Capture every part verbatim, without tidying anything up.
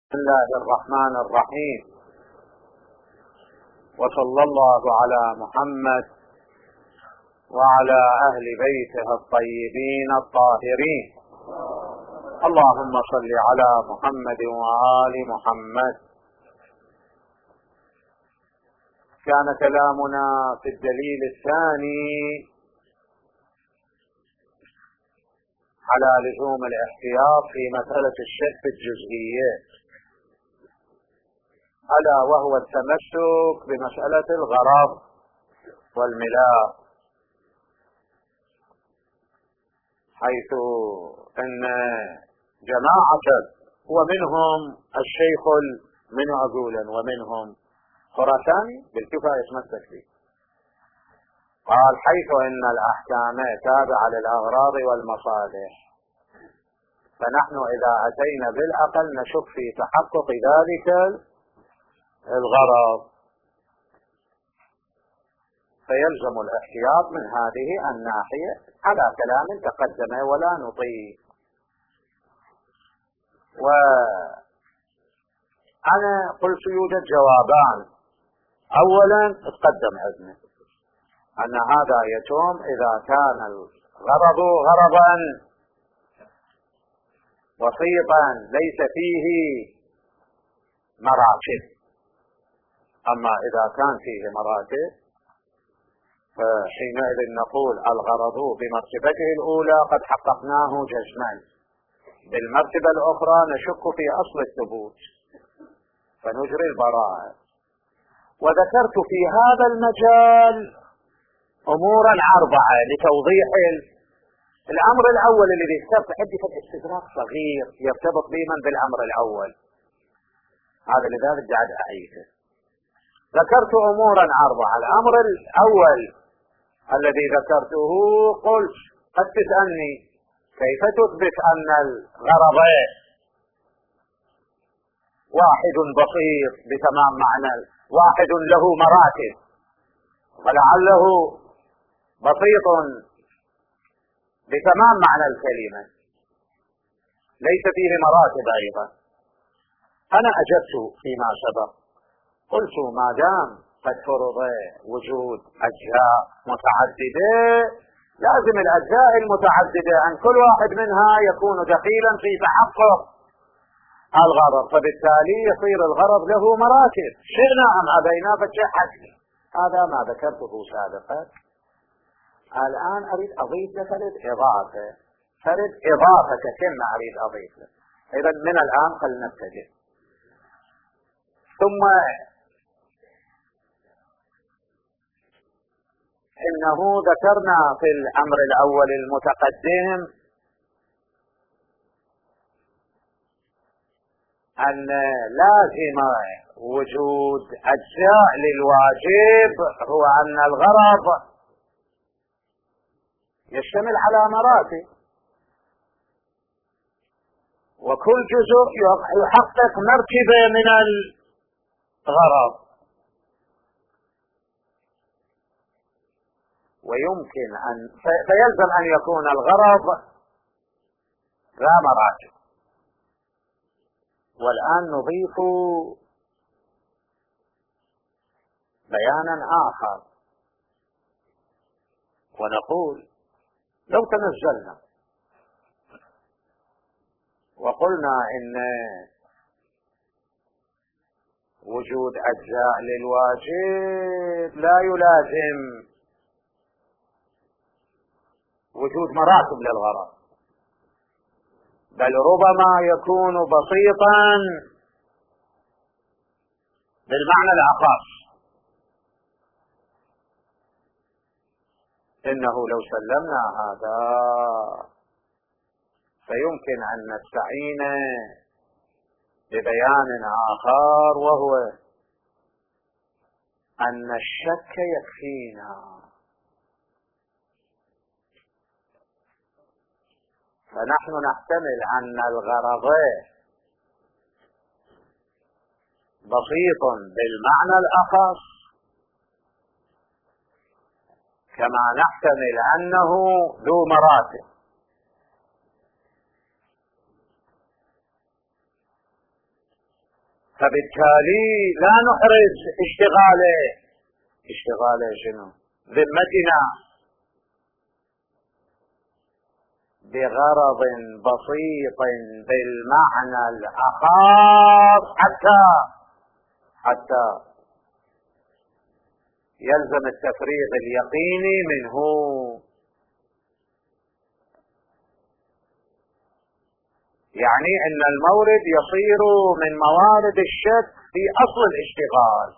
بسم الله الرحمن الرحيم، وصلى الله على محمد وعلى أهل بيته الطيبين الطاهرين. اللهم صل على محمد وآل محمد. كان كلامنا في الدليل الثاني على لزوم الاحتياط في مسألة الشك في الجزئيات، ألا وهو التمسك بمسألة الغرض والملاك، حيث أن جماعة ومنهم الشيخ من عقولا ومنهم خراساني بالكفاية يتمسك به، قال حيث أن الأحكام تابعة للأغراض والمصالح، فنحن إذا أتينا بالأقل نشك في تحقق ذلك الغرض، فيلزم الاحتياط من هذه الناحية على كلام تقدم ولا نطيل. وأنا قلت يوجد جوابان. أولا تقدم عندنا أن هذا يتم إذا كان الغرض غرضا وسيطا ليس فيه مراتب، أما إذا كان فيه مراتب فحينئذ نقول الغرض بمرتبته الأولى قد حققناه جزما، بالمرتبة الأخرى نشك في أصل الثبوت فنجري البراءة. وذكرت في هذا المجال أمورا أربعة لتوضيح الأمر الأول الذي ذكرت عندي في الاستدراك صغير يرتبط بمن بالأمر الأول، هذا لذلك قاعد أعيده. ذكرت أمورا أربعة. الأمر الأول الذي ذكرته قلت قد تسألني كيف تثبت أن الغرض واحد بسيط بتمام معنى، واحد له مراتب، ولعله بسيط بتمام معنى الكلمة ليس فيه مراتب أيضا. أنا أجبت فيما سبق قلت ما دام قد فرض وجود أجزاء متعددة لازم الأجزاء المتعددة أن كل واحد منها يكون دخيلا في تحقق الغرض، فبالتالي يصير الغرض له مراتب شئنا أم أبينا فالشيء حتمي. هذا ما ذكرته سابقا. الآن أريد أضيف لك فرد إضافة فرد إضافة كلمة أريد أضيف لك. إذا من الآن فلنبتدئ. ثم إنه ذكرنا في الأمر الأول المتقدم أن لازم وجود أجزاء للواجب هو أن الغرض يشتمل على مراتب، وكل جزء يحقق مرتبة من الغرض، ويمكن أن فيلزم أن يكون الغرض ذا مراتب. والآن نضيف بيانا آخر ونقول لو تنزلنا وقلنا إن وجود أجزاء للواجب لا يلازم وجود مراتب للغرض، بل ربما يكون بسيطا بالمعنى الأخص، إنه لو سلمنا هذا فيمكن أن نستعين ببيان آخر، وهو أن الشك يكفينا، فنحن نحتمل أن الغرض بسيط بالمعنى الأخص كما نحتمل أنه ذو مراتب. فبالتالي لا نحرز اشتغاله اشتغاله شنو ذمتنا بغرض بسيط بالمعنى الأخص حتى حتى يلزم التفريغ اليقيني منه. يعني ان المورد يصير من موارد الشك في اصل الاشتغال،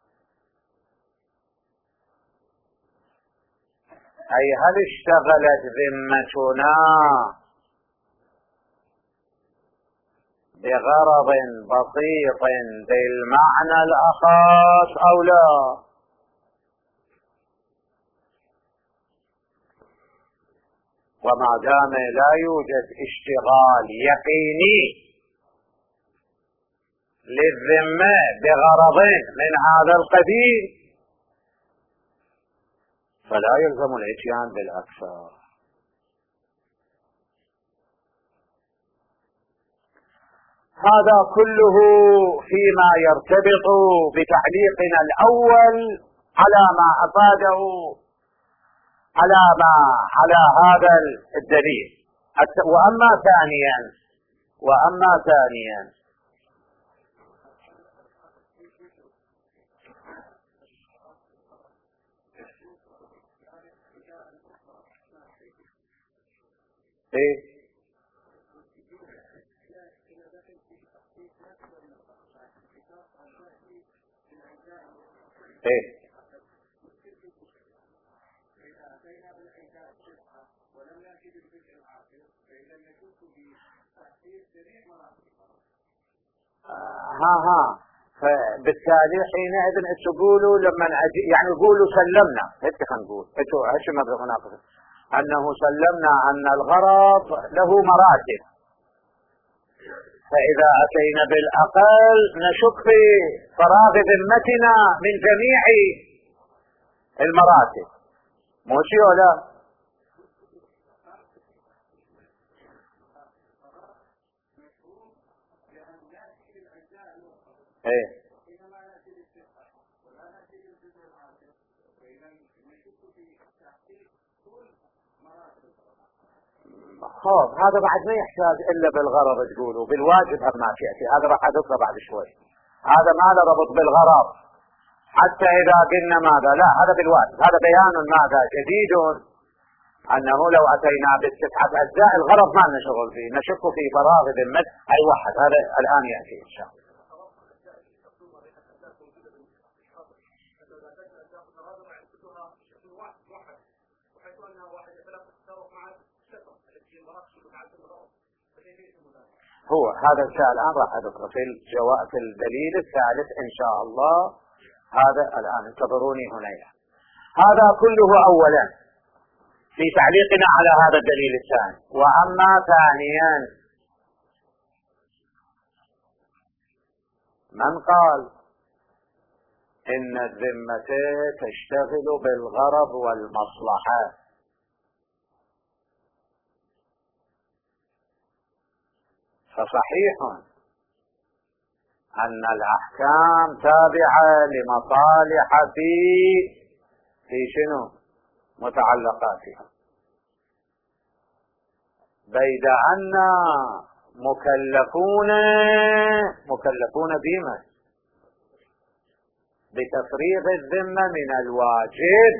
اي هل اشتغلت ذمتنا بغرض بسيط بالمعنى الاخص او لا. وما دام لا يوجد اشتغال يقيني للذمة بغرض من هذا القبيل فلا يلزم الاتيان بالأكثر. هذا كله فيما يرتبط بتعليقنا الأول على ما أفاده على ما على هذا الدليل. وأما ثانيا وأما ثانيا ايه ايه ها ها فبالتالي حينئذ تقولوا لما يعني قولوا سلمنا هيك خلينا نقول انتوا ايش ما بناقش انه سلمنا ان الغرض له مراتب، فاذا اتينا بالاقل نشك في فراغ ذمتنا من جميع المراتب، مو شيء ولا ايه. خب هذا بعد ما يحتاج الا بالغرض تقولوا بالواجب هم ما تأتي، هذا راح ادخله بعد شوي، هذا ما له ربط بالغرض حتى اذا قلنا ماذا لا هذا بالواجب، هذا بيان ماذا جديد انه لو اتينا بالتسعة اجزاء الغرض ما نشغل فيه نشك في فراغ ذمة اي واحد، هذا الان يأتي ان شاء الله. هو هذا الشيء الآن راح أذكره في الجواب في الدليل الثالث إن شاء الله، هذا الآن انتظروني هنا. هذا كله أولا في تعليقنا على هذا الدليل الثاني. وأما ثانيا من قال إن الذمة تشتغل بالغرض والمصلحة، فصحيح أن الأحكام تابعة لمصالح في في شنو متعلقاتها، بيد أن مكلفون مكلفون بما بتفريغ الذمة من الواجب.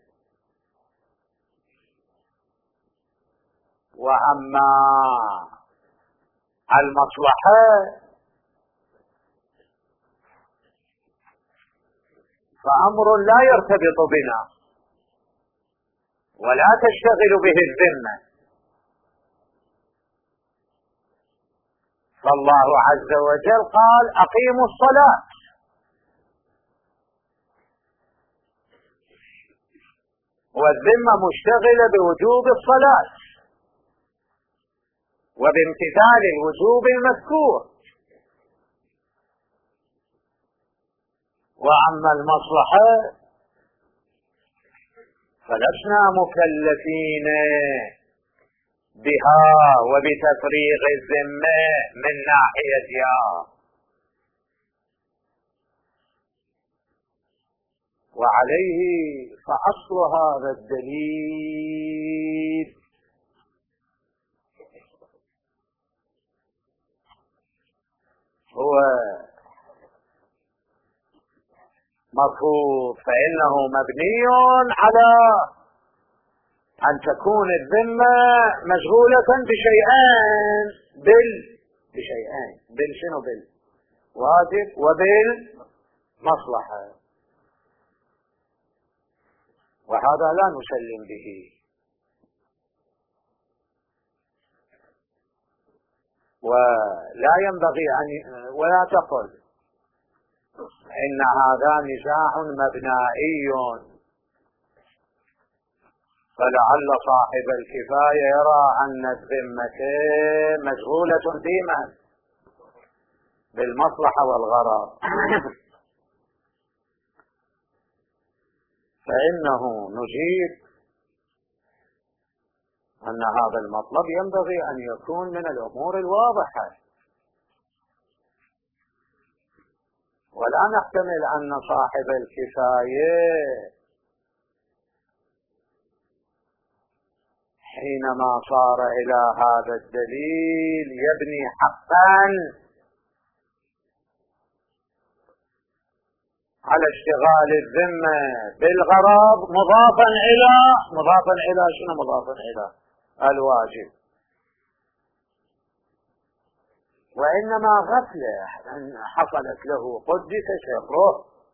وأما المصلحة فأمر لا يرتبط بنا ولا تشتغل به الذمة، فالله عز وجل قال أقيموا الصلاة، والذمة مشتغلة بوجوب الصلاة وبامتثال الوجوب المذكور. وأما المصلحة فلسنا مكلفين بها وبتفريغ الذمة من ناحيتها، وعليه فأصل هذا الدليل هو مرفوض، فإنه مبني على أن تكون الذمة مشغولة بشيئين بال بشيئين بال شنو بال واجب وبالمصلحة، وهذا لا نسلم به. ولا ينبغي أن ولا تقل إن هذا نزاع مبنائي، فلعل صاحب الكفاية يرى أن الذمة مشغولة بما بالمصلحة والغرض فإنه نجيب أن هذا المطلب ينبغي أن يكون من الأمور الواضحة، ولا نحتمل أن صاحب الكفاية حينما صار إلى هذا الدليل يبني حقا على اشتغال الذمة بالغرض مضافا إلى مضافا إلى شنو مضافا إلى الواجب، وإنما غفلة حصلت له قدس شره.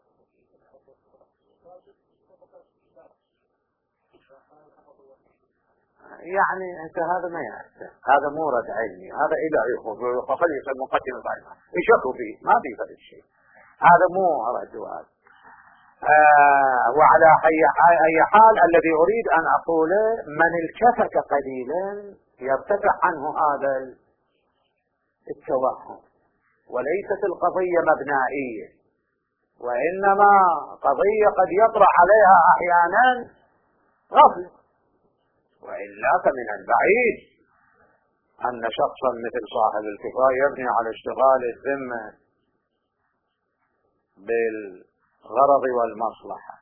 يعني أنت هذا ما يحسن، هذا مورد علمي، هذا إلى فخلي يصير مقدمة بعدها يشكوا فيه ما في فرق شيء، هذا مو رجوات. آه وعلى أي حال الذي أريد أن أقوله من التفت قليلا يرتفع عنه هذا التوهم، وليست القضية مبنائية، وإنما قضية قد يطرح عليها أحيانا غفلة. وإلا فمن البعيد أن شخصا مثل صاحب الكفاية يبني على اشتغال الذمة بالغرض والمصلحة.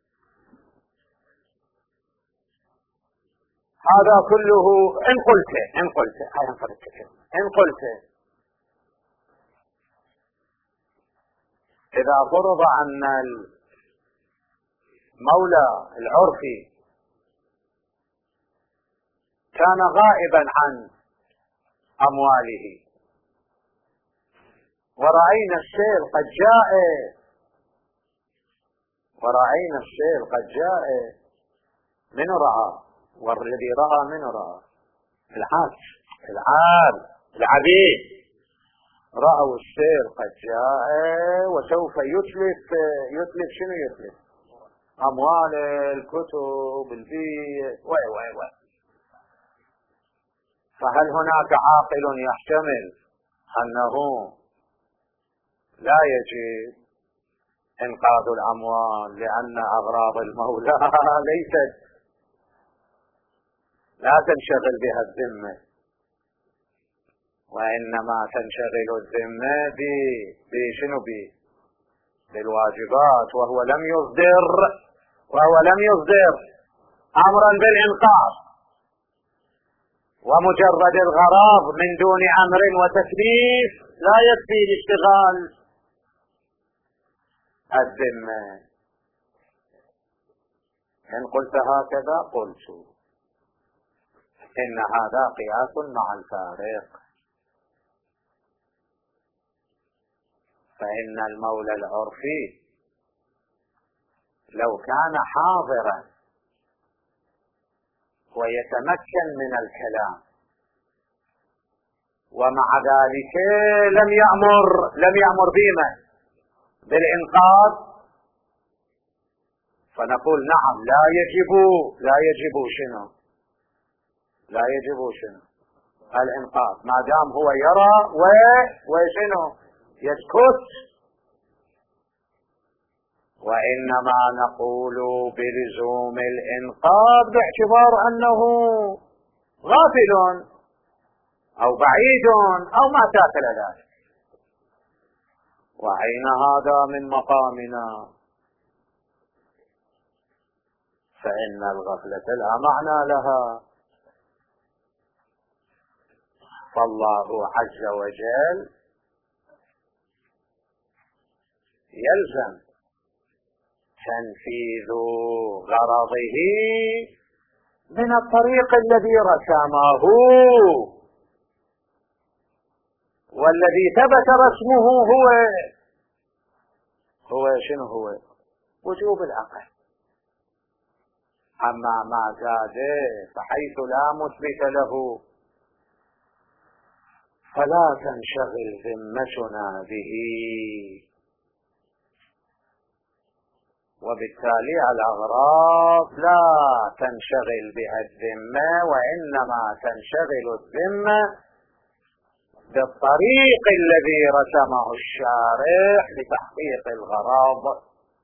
هذا كله إن قلت إن قلت إن قلت إذا فرض أن المولى العرفي كان غائبا عن أمواله ورأينا السيل قد جاء ورأينا السيل قد جاء من رأى، والذي رأى من رأى الحاج العال العبيد رأوا السيل قد جاء وسوف يتلف يتلف شنو يتلف أموال الكتب البيت وي وي وي فهل هناك عاقل يحتمل أنه لا يجب إنقاذ الأموال لأن أغراض المولى ليست لا تنشغل بها الذمة، وإنما تنشغل الذمة بشنو بالواجبات، وهو لم يصدر وهو لم يصدر أمرا بالإنقاذ، ومجرد الغرض من دون أمر وتكليف لا يكفي لاشتغال الذمة. إن قلت هكذا قلت إن هذا قياس مع الفارق، فإن المولى العرفي لو كان حاضرا ويتمكن من الكلام ومع ذلك لم يأمر لم يأمر بما بالإنقاذ، فنقول نعم لا يجب لا يجب شنو لا يجب شنو الإنقاذ ما دام هو يرى و وشنو يسكت، وإنما نقول بلزوم الإنقاذ باعتبار أنه غافل أو بعيد أو ما تاكل ذلك. وأين هذا من مقامنا فإن الغفلة لا معنى لها. فالله عز وجل يلزم تنفيذ غرضه من الطريق الذي رسمه، والذي ثبت رسمه هو هو شنو هو؟ وجوب العقل. أما ما زاد فحيث لا مثبت له فلا تنشغل ذمتنا به، وبالتالي الأغراض لا تنشغل بها الذمة، وإنما تنشغل الذمة بالطريق الذي رسمه الشارع لتحقيق الغرض.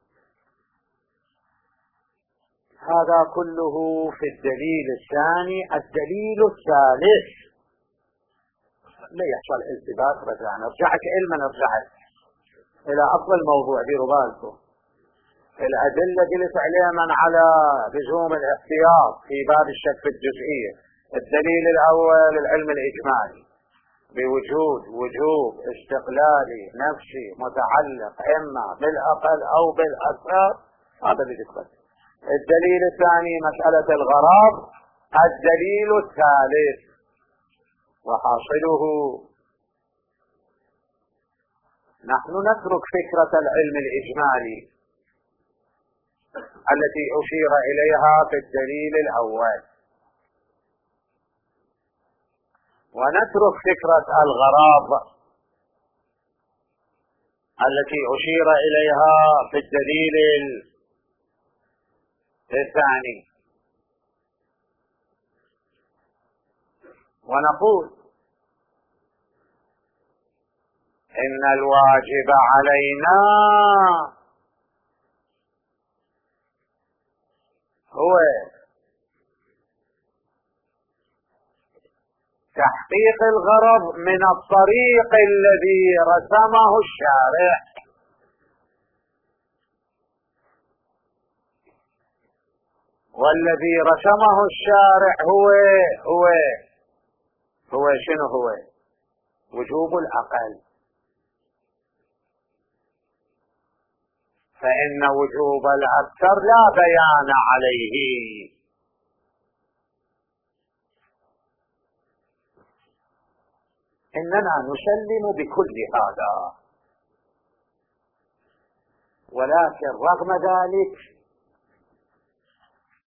هذا كله في الدليل الثاني. الدليل الثالث لا يحصل التباس. رجعنا رجعت علما رجعت إلى أصل الموضوع. ديروا بالكم الأدلة جلس عليها من على لزوم الاحتياط في باب الشك في الجزئية. الدليل الأول العلم الإجمالي بوجود وجوب استقلالي نفسي متعلق إما بالأقل أو بالأكثر، هذا اللي ذكرت. الدليل الثاني مسألة الغرض. الدليل الثالث وحاصله نحن نترك فكرة العلم الإجمالي التي أشير إليها في الدليل الأول، ونترك فكرة الغرض التي أشير إليها في الدليل الثاني، ونقول إن الواجب علينا هو تحقيق الغرض من الطريق الذي رسمه الشارع. والذي رسمه الشارع هو هو هو شنو هو؟ وجوب العقل. فإن وجوب الأكثر لا بيان عليه. إننا نسلم بكل هذا، ولكن رغم ذلك